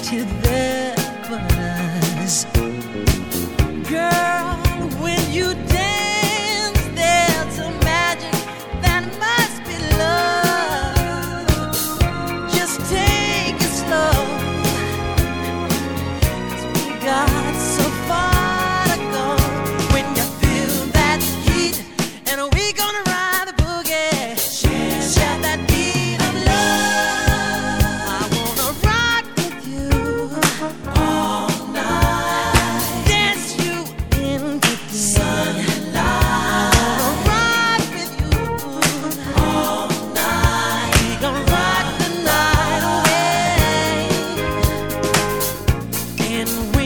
till there for us. Girl, when you dance, there's a magic that must be love. Just take it slow, 'cause we got so far to go. When you feel that heat, and we gonna ride the boogie, share that beat of love. I wanna rock with you all night, dance you into the sunlight. I wanna rock with you all night. We gon' rock the night away. And